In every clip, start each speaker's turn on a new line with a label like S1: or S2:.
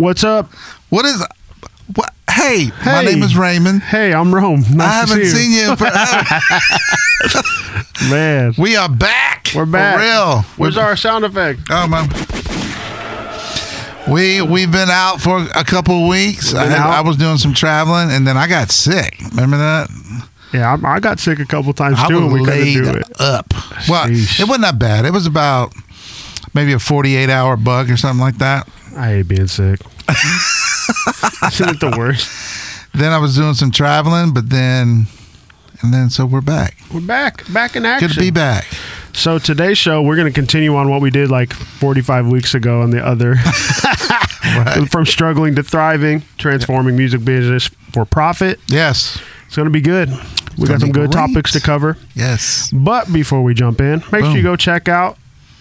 S1: What's up?
S2: What is? What? Hey, my name is Raymond.
S1: Hey, I'm Rome.
S2: I haven't seen you.
S1: Man,
S2: we are back.
S1: We're back.
S2: For real.
S1: Where's our sound effect?
S2: Oh man. We've been out for a couple of weeks. I was doing some traveling, and then I got sick. Remember that?
S1: Yeah, I got sick a couple times too.
S2: I was
S1: and we couldn't do
S2: laid
S1: it.
S2: up. Well, it wasn't that bad. It was about maybe a 48-hour bug or something like that.
S1: I hate being sick. Isn't it the worst?
S2: Then I was doing some traveling, so we're back.
S1: We're back in action.
S2: Good to be back.
S1: So today's show, we're going to continue on what we did like 45 weeks ago on the other,
S2: Right.
S1: From struggling to thriving, transforming music business for profit.
S2: Yes.
S1: It's going to be good. We got some good topics to cover.
S2: Yes.
S1: But before we jump in, make sure you go check out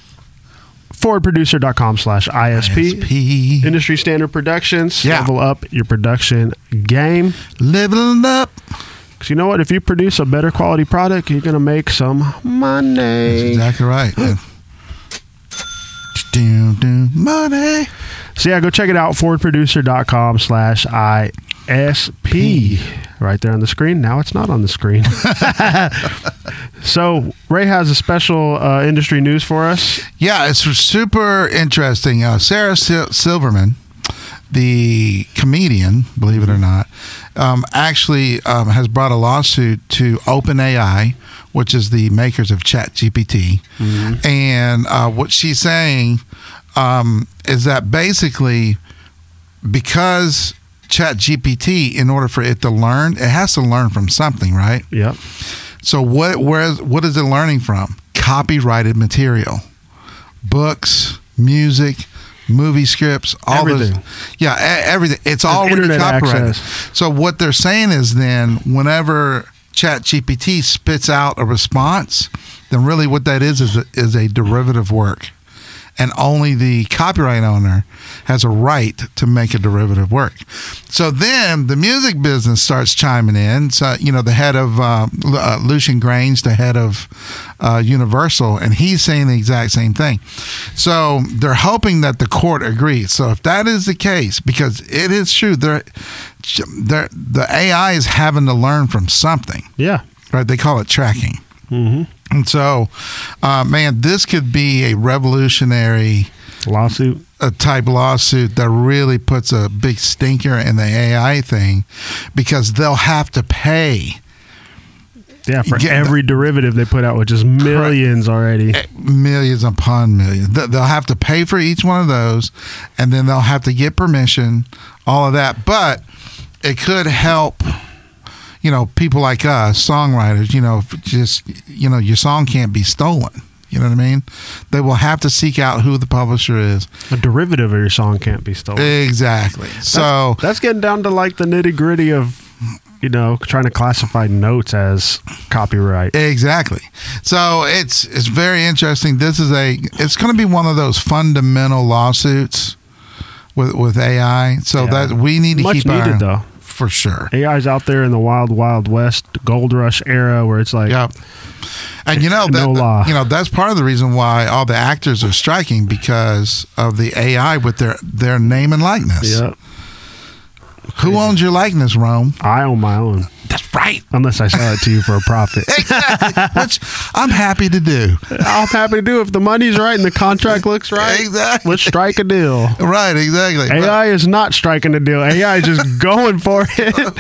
S1: forwardproducer.com/ISP. Industry Standard Productions.
S2: Yeah.
S1: Level up your production game.
S2: Leveling up.
S1: Because you know what? If you produce a better quality product, you're going to make some money.
S2: That's exactly right. Money.
S1: So yeah, go check it out. forwardproducer.com/ISP. Right there on the screen. Now it's not on the screen. So Ray has a special industry news for us.
S2: Yeah, it's super interesting. Sarah Silverman, the comedian, believe it or not, actually has brought a lawsuit to OpenAI, which is the makers of ChatGPT. Mm-hmm. And what she's saying is that basically because ChatGPT, in order for it to learn, it has to learn from something, right?
S1: Yep.
S2: So what is it learning from? Copyrighted material, books, music, movie scripts, all
S1: everything.
S2: Everything. It's already copyrighted.
S1: Access.
S2: So what they're saying is then whenever ChatGPT spits out a response, then really what that is a derivative work. And only the copyright owner has a right to make a derivative work. So then the music business starts chiming in. So, the head of Lucian Grange, the head of Universal, and he's saying the exact same thing. So they're hoping that the court agrees. So if that is the case, because it is true, the AI is having to learn from something.
S1: Yeah.
S2: Right? They call it tracking.
S1: Mm-hmm.
S2: And so, this could be a revolutionary
S1: lawsuit
S2: type lawsuit that really puts a big stinker in the AI thing, because they'll have to pay.
S1: Yeah, for every derivative they put out, which is millions already.
S2: Millions upon millions. They'll have to pay for each one of those, and then they'll have to get permission, all of that. But it could help, people like us, songwriters, your song can't be stolen. You know what I mean? They will have to seek out who the publisher is.
S1: A derivative of your song can't be stolen.
S2: Exactly. So
S1: that's getting down to like the nitty gritty of, trying to classify notes as copyright.
S2: Exactly. So it's very interesting. It's going to be one of those fundamental lawsuits with AI. So that we need to keep
S1: needed though.
S2: For sure.
S1: AI's out there in the wild, wild west, gold rush era where it's like,
S2: yep. And
S1: no law.
S2: That's part of the reason why all the actors are striking, because of the AI with their name and likeness.
S1: Yep.
S2: Who owns your likeness, Rome?
S1: I own my own.
S2: That's right.
S1: Unless I sell it to you for a profit.
S2: Exactly. Which I'm happy to do.
S1: I'm happy to do if the money's right and the contract looks right.
S2: Exactly.
S1: Let's strike a deal.
S2: Right, exactly.
S1: AI is not striking a deal. AI is just going for it.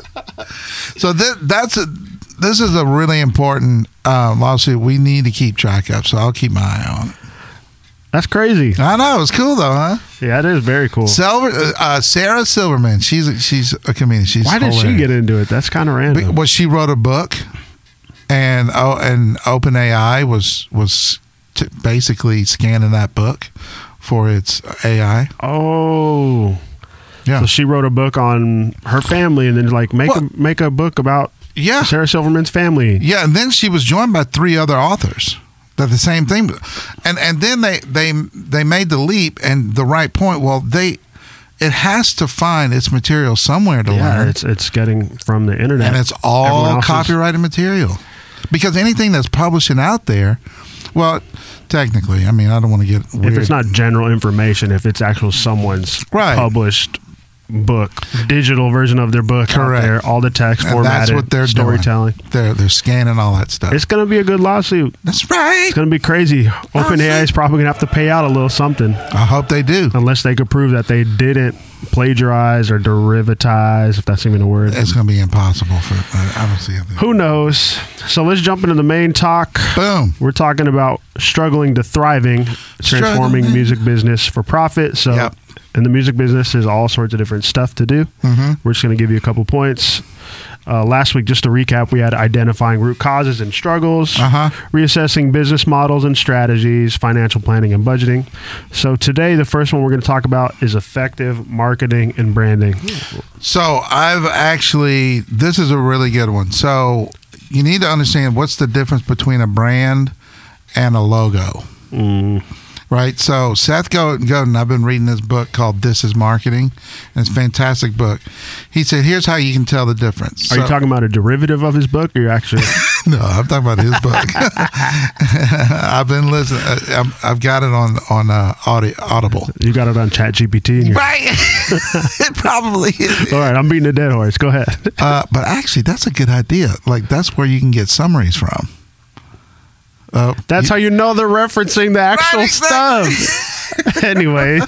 S2: So this is a really important lawsuit we need to keep track of. So I'll keep my eye on it.
S1: That's crazy.
S2: I know. It's cool though, huh?
S1: Yeah, it is very cool.
S2: Sarah Silverman. She's a comedian.
S1: Why did she get into it? That's kind of random.
S2: Well, she wrote a book, and OpenAI was basically scanning that book for its AI.
S1: Oh,
S2: yeah.
S1: So she wrote a book on her family, and then make a book about Sarah Silverman's family. Yeah,
S2: and then she was joined by 3 other authors. That the same thing, and then they made the leap and the right point. Well, it has to find its material somewhere to learn.
S1: It's getting from the internet,
S2: and it's all copyrighted material, because anything that's publishing out there, well, Technically, I mean, I don't want to get weird.
S1: If it's not general information, if it's actual someone's published book, digital version of their book,
S2: correct,
S1: out there, all the text
S2: and
S1: formatted,
S2: that's what they're
S1: storytelling.
S2: They're scanning all that stuff.
S1: It's going to be a good lawsuit.
S2: That's right.
S1: It's going to be crazy. OpenAI is probably going to have to pay out a little something.
S2: I hope they do,
S1: unless they could prove that they didn't plagiarize or derivatize, if that's even a word.
S2: It's going to be impossible for. I don't see it.
S1: Who knows? So let's jump into the main talk.
S2: Boom. We're
S1: talking about struggling to thriving, transforming music business for profit. So in the music business, there's all sorts of different stuff to do. We're just going to give you a couple points. Last week, just to recap, we had identifying root causes and struggles, reassessing business models and strategies, financial planning and budgeting. So today, the first one we're going to talk about is effective marketing and branding.
S2: So this is a really good one. So you need to understand what's the difference between a brand and a logo. Right, so Seth Godin, I've been reading this book called This Is Marketing, and it's a fantastic book. He said, here's how you can tell the difference.
S1: Are you talking about a derivative of his book, or you actually...
S2: No, I'm talking about his book. I've been listening. I've got it on Audible.
S1: You got it on ChatGPT?
S2: Right. It probably is.
S1: All right, I'm beating a dead horse. Go ahead.
S2: But actually, that's a good idea. Like, that's where you can get summaries from.
S1: That's how you know they're referencing the actual stuff. Anyway,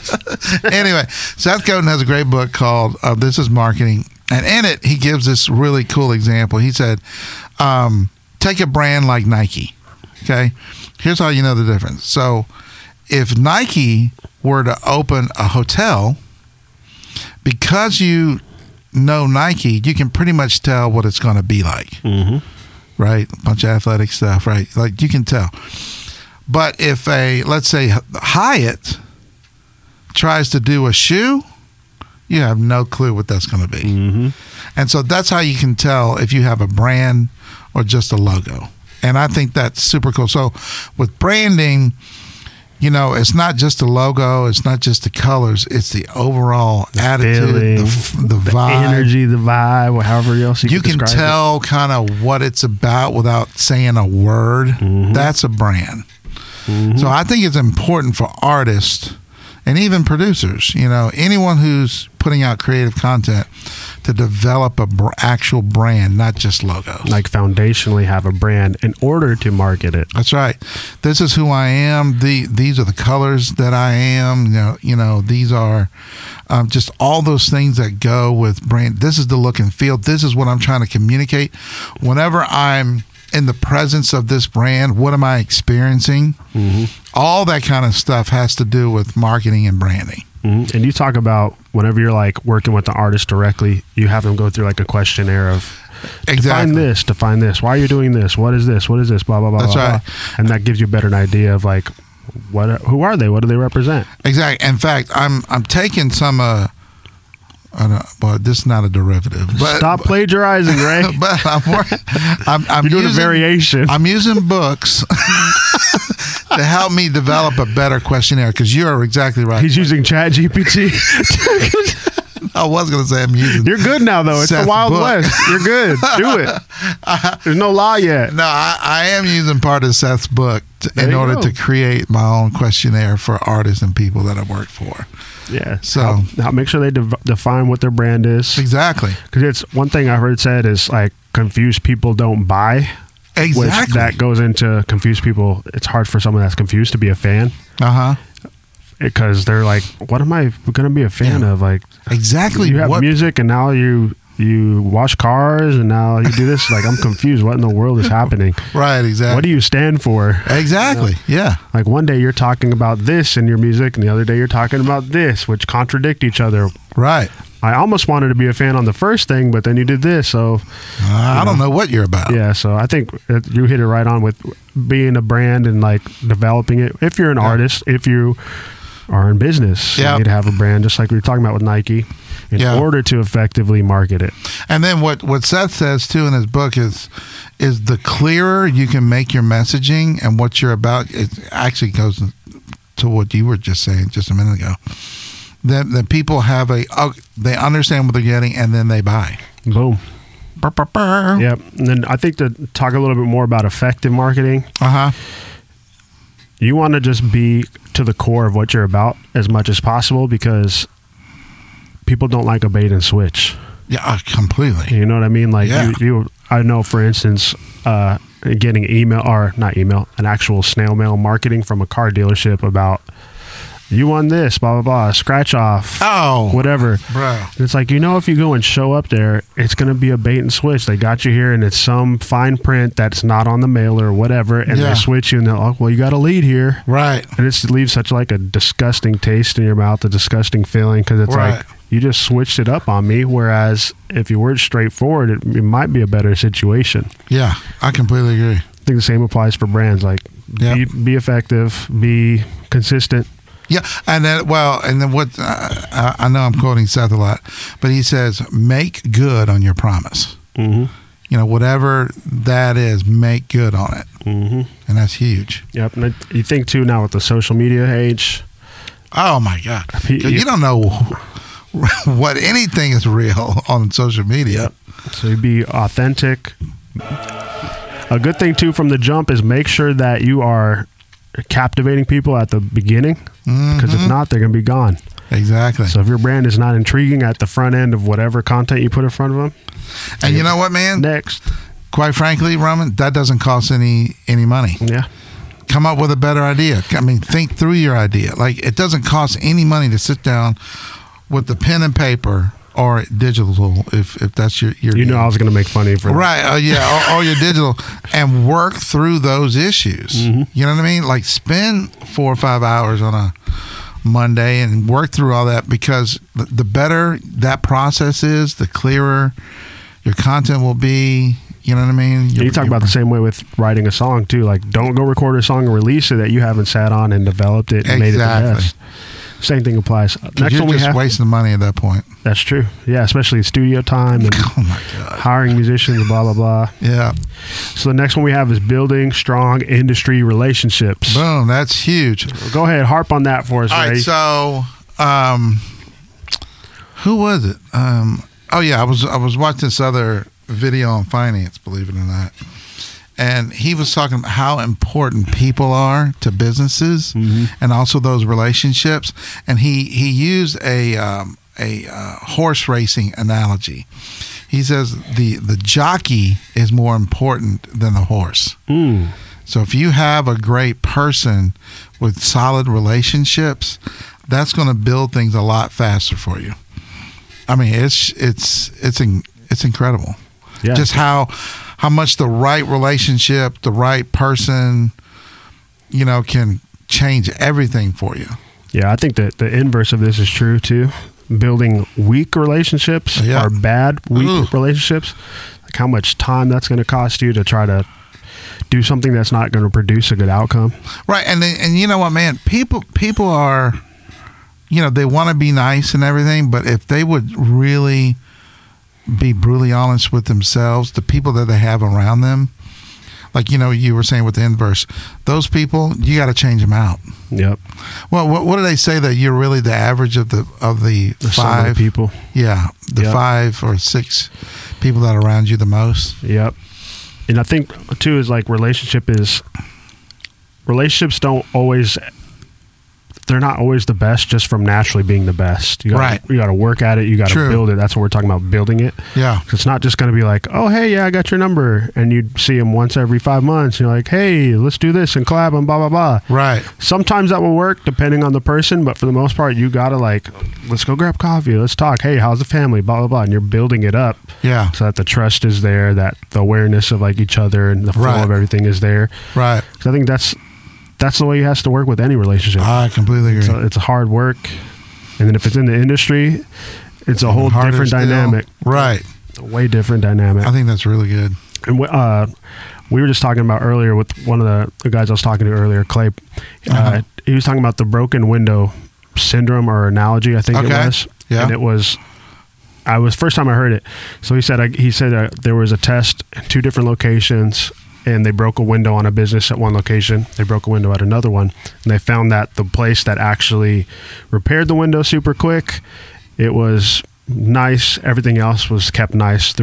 S2: Seth Godin has a great book called This Is Marketing. And in it, he gives this really cool example. He said, take a brand like Nike. Okay. Here's how you know the difference. So if Nike were to open a hotel, because you know Nike, you can pretty much tell what it's going to be like. Right? A bunch of athletic stuff, right? Like, you can tell. But if let's say Hyatt tries to do a shoe, you have no clue what that's going to be. And so that's how you can tell if you have a brand or just a logo. And I think that's super cool. So with branding, it's not just the logo, it's not just the colors, it's the overall attitude, the vibe,
S1: energy, the vibe, however else you
S2: can tell kind of what it's about without saying a word. That's a brand. So I think it's important for artists and even producers, anyone who's putting out creative content, to develop a actual brand, not just logos.
S1: Like foundationally have a brand in order to market it.
S2: That's right. This is who I am. These are the colors that I am. These are just all those things that go with brand. This is the look and feel. This is what I'm trying to communicate. Whenever I'm in the presence of this brand, what am I experiencing? All that kind of stuff has to do with marketing and branding.
S1: And you talk about whenever you're like working with the artist directly, you have them go through like a questionnaire of define this, why are you doing this, what is this, blah blah blah.
S2: That's
S1: blah,
S2: right.
S1: blah. And that gives you a better idea of like who are they, what do they represent.
S2: Exactly. In fact, I'm taking some but this is not a derivative. But,
S1: stop plagiarizing, Ray.
S2: But I'm
S1: doing a variation.
S2: I'm using books to help me develop a better questionnaire, because you are exactly right.
S1: He's using ChatGPT.
S2: I was going to say I'm using.
S1: You're good now, though. It's the Wild West. You're good. Do it. There's no law yet.
S2: No, I am using part of Seth's book in order to create my own questionnaire for artists and people that I work for.
S1: Yeah. So make sure they define what their brand is.
S2: Exactly.
S1: Because it's one thing I heard said is like confused people don't buy.
S2: Exactly.
S1: Which that goes into confused people. It's hard for someone that's confused to be a fan. Because they're like, what am I going to be a fan of? Like,
S2: exactly.
S1: You have music and now you wash cars and now you do this. Like, I'm confused. What in the world is happening?
S2: Right, exactly.
S1: What do you stand for?
S2: Exactly, yeah.
S1: Like, one day you're talking about this in your music and the other day you're talking about this, which contradict each other.
S2: Right.
S1: I almost wanted to be a fan on the first thing, but then you did this, so...
S2: I don't know what you're about.
S1: Yeah, so I think you hit it right on with being a brand and, like, developing it. If you're an artist, if you are in business, you need to have a brand, just like we were talking about with Nike, in order to effectively market it.
S2: And then what Seth says, too, in his book is the clearer you can make your messaging and what you're about, it actually goes to what you were just saying just a minute ago. Then people have they understand what they're getting, and then they buy.
S1: Boom. Yep. And then I think to talk a little bit more about effective marketing. you want to just be to the core of what you're about as much as possible, because people don't like a bait and switch.
S2: Yeah, completely.
S1: You know what I mean? Like I know, for instance, getting an actual snail mail marketing from a car dealership about, you won this, blah, blah, blah, scratch off, whatever.
S2: Bro.
S1: And it's like, if you go and show up there, it's going to be a bait and switch. They got you here and it's some fine print that's not on the mailer or whatever, and they switch you and they're like, well, you got a lead here.
S2: Right.
S1: And it leaves such like a disgusting taste in your mouth, a disgusting feeling, because it's like, you just switched it up on me, whereas if you were straightforward, it might be a better situation.
S2: Yeah, I completely agree.
S1: I think the same applies for brands. Like, be effective, be consistent.
S2: Yeah, and then what? I know I'm quoting Seth a lot, but he says, "Make good on your promise."
S1: Mm-hmm.
S2: Whatever that is, make good on it, and that's huge.
S1: Yep, and you think too now with the social media age.
S2: Oh my God, you don't know what anything is real on social media.
S1: Yep. So you be authentic. A good thing too from the jump is make sure that you are captivating people at the beginning, because if not, they're going to be gone.
S2: Exactly.
S1: So if your brand is not intriguing at the front end of whatever content you put in front of them,
S2: and you know what, man?
S1: Next,
S2: quite frankly, Roman, that doesn't cost any money.
S1: Yeah.
S2: Come up with a better idea. I mean, think through your idea. Like, it doesn't cost any money to sit down with the pen and paper, or digital, if that's your
S1: I was going to make fun of you for that.
S2: Right, or your digital, and work through those issues. You know what I mean? Like, spend 4 or 5 hours on a Monday and work through all that, because the better that process is, the clearer your content will be. You know what I mean?
S1: You talk about the same way with writing a song too. Like, don't go record a song and release it that you haven't sat on and developed it and made it the best. Same thing applies. Next
S2: you're
S1: one
S2: just wasting money at that point.
S1: That's true. Yeah, especially studio time and hiring musicians, blah, blah, blah.
S2: Yeah.
S1: So the next one we have is building strong industry relationships.
S2: Boom, that's huge.
S1: Go ahead, harp on that for us,
S2: Ray. All right, so who was it? I was watching this other video on finance, believe it or not. And he was talking about how important people are to businesses, and also those relationships. And he used a horse racing analogy. He says the jockey is more important than the horse. So if you have a great person with solid relationships, that's going to build things a lot faster for you. I mean, it's incredible. Yeah. Just how much the right relationship, the right person, can change everything for you.
S1: Yeah, I think that the inverse of this is true too. Building weak relationships or bad relationships, like how much time that's going to cost you to try to do something that's not going to produce a good outcome.
S2: Right, and you know what, man? People are, they want to be nice and everything, but if they would really be brutally honest with themselves, the people that they have around them, like you were saying with the inverse, those people, you got to change them out.
S1: Yep.
S2: Well, what do they say, that you're really the average of the five
S1: people? Yeah,
S2: the 5 or 6 people that are around you the most.
S1: Yep. And I think too is like relationships don't always. They're not always the best just from naturally being the best. You got to work at it. You got to build it. That's what we're talking about, building it.
S2: Yeah.
S1: It's not just going to be like, oh, hey, yeah, I got your number. And you'd see them once every 5 months. And you're like, hey, let's do this and collab and blah, blah, blah.
S2: Right.
S1: Sometimes that will work depending on the person. But for the most part, you got to let's go grab coffee. Let's talk. Hey, how's the family? Blah, blah, blah. And you're building it up.
S2: Yeah.
S1: So that the trust is there, that the awareness of each other and the flow of everything is there.
S2: Right.
S1: So I think that's the way it has to work with any relationship.
S2: I completely agree.
S1: So it's hard work. And then if it's in the industry, it's a whole different dynamic.
S2: Right.
S1: A way different dynamic.
S2: I think that's really good.
S1: And we were just talking about earlier with one of the guys I was talking to earlier, Clay. He was talking about the broken window syndrome or analogy, I think it was.
S2: Yeah.
S1: And it was first time I heard it. So he said there was a test in 2 different locations, and they broke a window on a business at one location. They broke a window at another one. And they found that the place that actually repaired the window super quick, it was nice. Everything else was kept nice throughout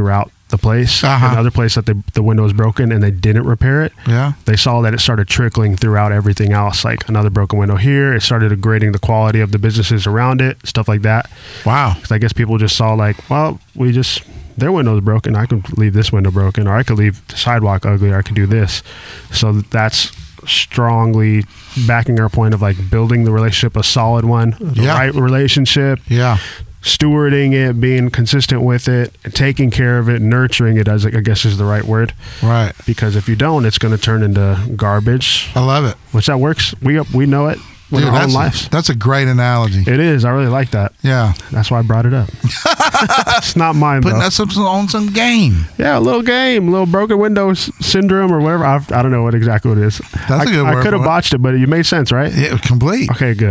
S1: the place, another place that the window was broken and they didn't repair it.
S2: Yeah.
S1: They saw that it started trickling throughout everything else, like another broken window here. It started degrading the quality of the businesses around it, stuff like that.
S2: Wow.
S1: Because I guess people just saw like, well, their window's broken. I could leave this window broken, or I could leave the sidewalk ugly, or I could do this. So that's strongly backing our point of like building the relationship a solid one, the right relationship.
S2: Yeah.
S1: Stewarding it, being consistent with it, and taking care of it, nurturing it, as I guess is the right word.
S2: Right.
S1: Because if you don't, it's going to turn into garbage.
S2: I love it.
S1: Which that works. We know it with our own lives.
S2: That's a great analogy.
S1: It is. I really like that.
S2: Yeah.
S1: That's why I brought it up. It's not mine,
S2: Putting
S1: though.
S2: us on some game.
S1: Yeah, a little game, a little broken windows syndrome or whatever. I don't know what exactly it is.
S2: That's a good word.
S1: I could have botched it, but you made sense, right?
S2: Yeah, complete.
S1: Okay, good.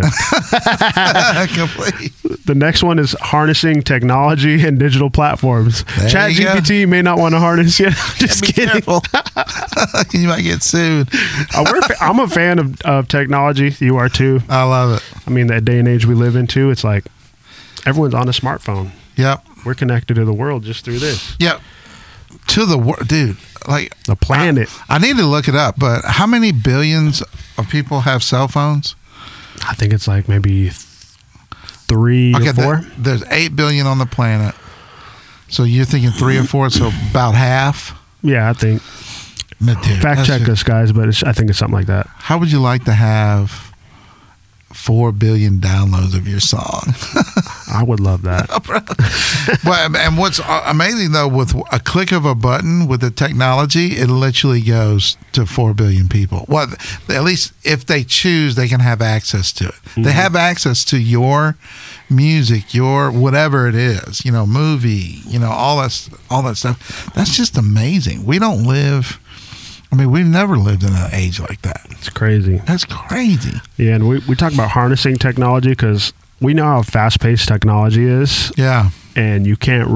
S2: Complete.
S1: The next one is harnessing technology and digital platforms. ChatGPT may not want to harness yet. Just kidding.
S2: Careful. You might get sued.
S1: I'm a fan of technology. You are too.
S2: I love it.
S1: I mean, that day and age we live into, it's like everyone's on a smartphone.
S2: Yep.
S1: We're connected to the world just through this.
S2: Yep. To the world, dude. Like
S1: the planet.
S2: I need to look it up, but how many billions of people have cell phones?
S1: I think it's like maybe 3 or 4.
S2: There's 8 billion on the planet. So you're thinking 3 or 4, so about half?
S1: Yeah, I think.
S2: Dude,
S1: fact check us, guys, but I think it's something like that.
S2: How would you like to have 4 billion downloads of your song?
S1: I would love that.
S2: Well, and what's amazing, though, with a click of a button with the technology, it literally goes to 4 billion people. Well, at least if they choose, they can have access to it. Mm-hmm. They have access to your music, your whatever it is, movie, all that stuff. That's just amazing. We don't live... I mean, we've never lived in an age like that.
S1: It's crazy.
S2: That's crazy.
S1: Yeah, and we talk about harnessing technology because we know how fast-paced technology is.
S2: Yeah.
S1: And you can't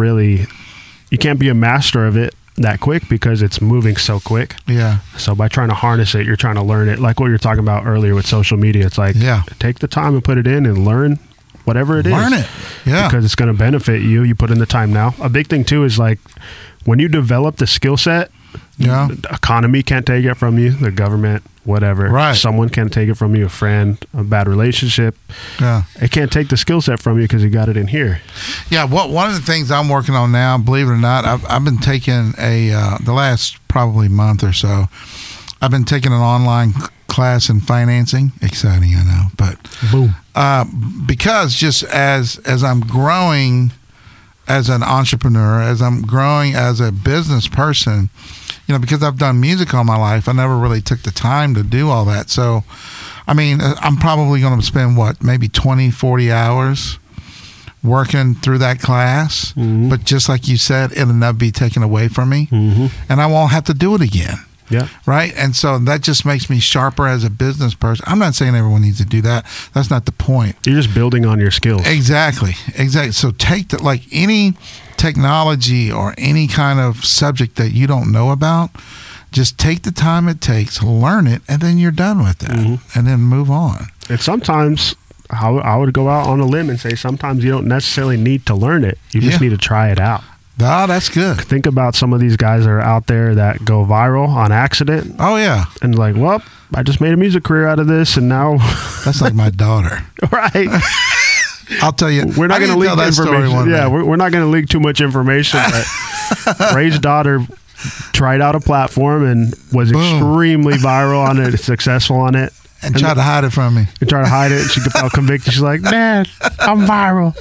S1: be a master of it that quick because it's moving so quick.
S2: Yeah.
S1: So by trying to harness it, you're trying to learn it. Like what you're talking about earlier with social media. It's like, take the time and put it in and learn whatever it is.
S2: Learn it. Yeah.
S1: Because it's going to benefit you. You put in the time now. A big thing, too, is like when you develop the skill set, the economy can't take it from you, the government, whatever.
S2: Right.
S1: Someone can't take it from you, a friend, a bad relationship.
S2: Yeah.
S1: It can't take the skill set from you because you got it in here.
S2: Yeah. One of the things I'm working on now, believe it or not, I've been taking the last probably month or so, I've been taking an online class in financing. Exciting, I know. But
S1: boom.
S2: Because just as I'm growing as an entrepreneur, as I'm growing as a business person, because I've done music all my life, I never really took the time to do all that. So, I mean, I'm probably going to spend, maybe 20, 40 hours working through that class. Mm-hmm. But just like you said, it'll never be taken away from me. Mm-hmm. And I won't have to do it again.
S1: Yeah.
S2: Right. And so that just makes me sharper as a business person. I'm not saying everyone needs to do that. That's not the point.
S1: You're just building on your skills.
S2: Exactly. So take like any technology or any kind of subject that you don't know about, just take the time it takes, learn it, and then you're done with that. Mm-hmm. And then move on.
S1: And sometimes I would go out on a limb and say sometimes you don't necessarily need to learn it. You just need to try it out.
S2: Oh, that's good.
S1: Think about some of these guys that are out there that go viral on accident.
S2: Oh, yeah.
S1: And like, well, I just made a music career out of this, and now...
S2: That's like my daughter.
S1: Right.
S2: I'll tell you.
S1: We're not going to leak information. Yeah, we're not going to leak too much information. But Ray's daughter tried out a platform and was extremely viral on it, successful on it.
S2: And tried to hide it from me.
S1: And tried to hide it. And she felt convicted. She's like, man, I'm viral.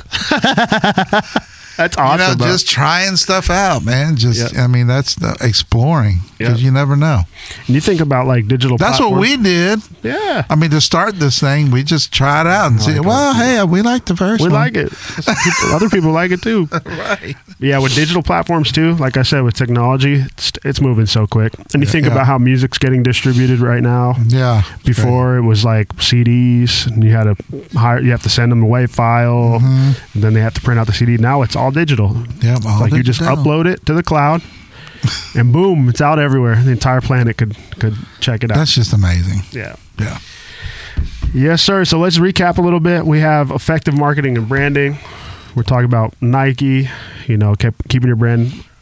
S1: That's awesome.
S2: Just trying stuff out, man. I mean, that's the exploring because you never know.
S1: And you think about like digital
S2: platforms. That's what we did.
S1: Yeah.
S2: I mean, to start this thing, we just tried out and see, well, hey, we like the first one.
S1: We like it. Other people like it too.
S2: Right.
S1: Yeah, with digital platforms too, like I said, with technology, it's moving so quick. And you think about how music's getting distributed right now.
S2: Yeah.
S1: Before it was like CDs, and you have to send them a WAV file, and then they have to print out the CD. Now it's all digital.
S2: Yep,
S1: like you just upload it to the cloud, and boom, it's out everywhere. The entire planet could check it out.
S2: That's just amazing.
S1: Yeah.
S2: Yeah.
S1: Yes, sir. So let's recap a little bit. We have effective marketing and branding. We're talking about Nike, keeping your brand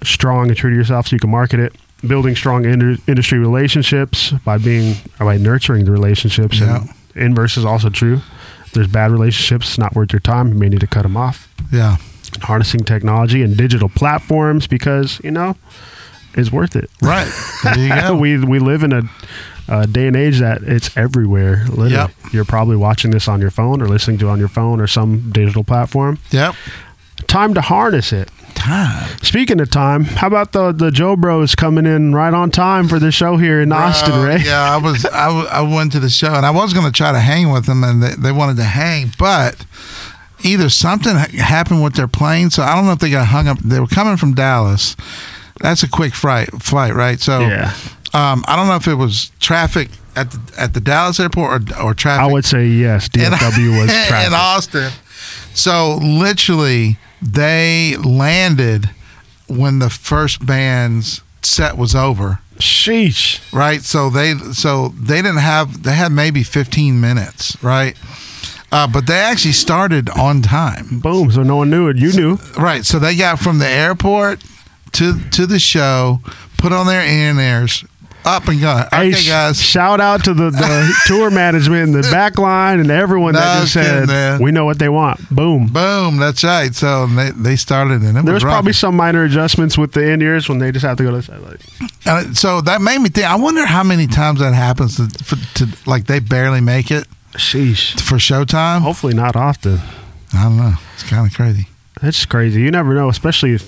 S1: strong and true to yourself so you can market it. Building strong industry relationships by nurturing the relationships.
S2: Yeah.
S1: And inverse is also true. If there's bad relationships, it's not worth your time. You may need to cut them off.
S2: Yeah.
S1: Harnessing technology and digital platforms because, it's worth it.
S2: Right. There you go.
S1: we live in a day and age that it's everywhere. Literally.
S2: Yep.
S1: You're probably watching this on your phone or listening to it on your phone or some digital platform.
S2: Yep.
S1: Time to harness it.
S2: Time.
S1: Speaking of time, how about the Joe Bros coming in right on time for the show here in Austin, Ray?
S2: Yeah, I went to the show, and I was going to try to hang with them, and they wanted to hang, but either something happened with their plane, so I don't know if they got hung up. They were coming from Dallas. That's a quick flight, right? So
S1: Yeah.
S2: I don't know if it was traffic at the Dallas airport or traffic.
S1: I would say yes. DFW was traffic.
S2: in Austin. So literally, they landed when the first band's set was over.
S1: Sheesh.
S2: Right. So they didn't have. They had maybe 15 minutes. Right. But they actually started on time.
S1: Boom. So no one knew it. You knew.
S2: Right. So they got from the airport to the show, put on their in-ears, up and going.
S1: Hey,
S2: Okay, guys.
S1: shout out to the tour management and the back line and everyone that just said, we know what they want. Boom.
S2: Boom. That's right. So they started, and
S1: There's probably some minor adjustments with the in-ears when they just have to go to the side. Like,
S2: so that made me think. I wonder how many times that happens to like they barely make it.
S1: Sheesh.
S2: For showtime.
S1: Hopefully not often.
S2: I don't know. It's kind of crazy.
S1: It's crazy. You never know, especially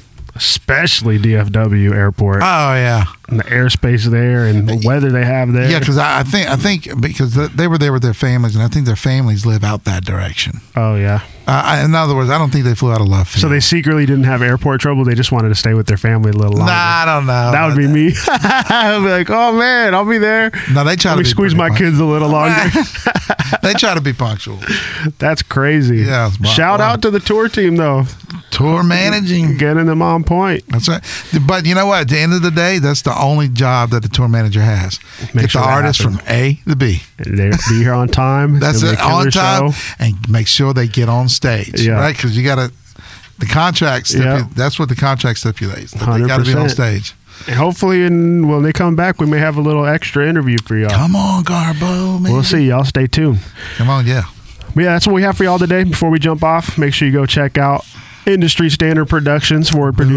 S1: DFW airport.
S2: Oh yeah,
S1: and the airspace there and the weather they have there.
S2: Yeah, because I think because they were there with their families, and I think their families live out that direction.
S1: Oh yeah.
S2: In other words, I don't think they flew out of love field.
S1: So they secretly didn't have airport trouble. They just wanted to stay with their family a little longer.
S2: Nah, I don't know.
S1: That would be me. I'd be like, oh man, I'll be there.
S2: No, they try
S1: to squeeze my kids a little longer.
S2: They try to be punctual.
S1: That's crazy.
S2: Yeah.
S1: Shout out to the tour team though.
S2: Tour managing,
S1: getting them on point.
S2: That's right. But you know what? At the end of the day, that's the only job that the tour manager has. Get the artist from A to B.
S1: They be here on time.
S2: That's it. On time, and make sure they get on stage.
S1: Yeah.
S2: Right, because you got to. The contract. That's what the contract stipulates. They got to be on stage.
S1: And hopefully, when they come back, we may have a little extra interview for y'all.
S2: Come on, Garbo, man.
S1: We'll see. Y'all stay tuned.
S2: Come on, yeah.
S1: But yeah, that's what we have for y'all today. Before we jump off, make sure you go check out Industry Standard Productions,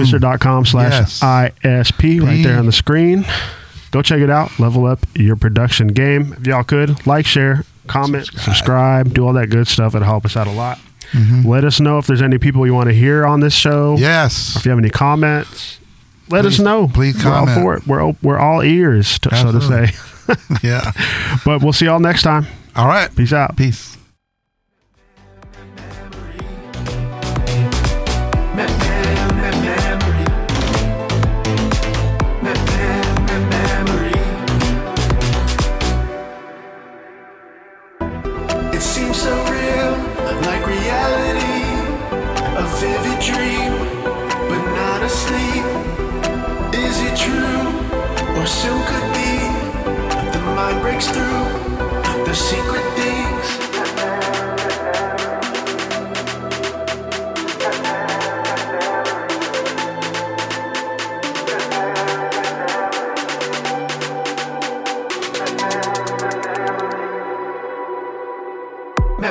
S1: forwardproducer.com/ISP right there on the screen. Go check it out. Level up your production game. If y'all could, like, share, comment, subscribe, do all that good stuff. It'll help us out a lot. Mm-hmm. Let us know if there's any people you want to hear on this show.
S2: Yes.
S1: Or if you have any comments, let us know.
S2: Please comment.
S1: We're all for it. We're all ears, so to say.
S2: Yeah.
S1: But we'll see y'all next time.
S2: All right.
S1: Peace out.
S2: Peace.
S3: Or soon could be, the mind breaks through the secret things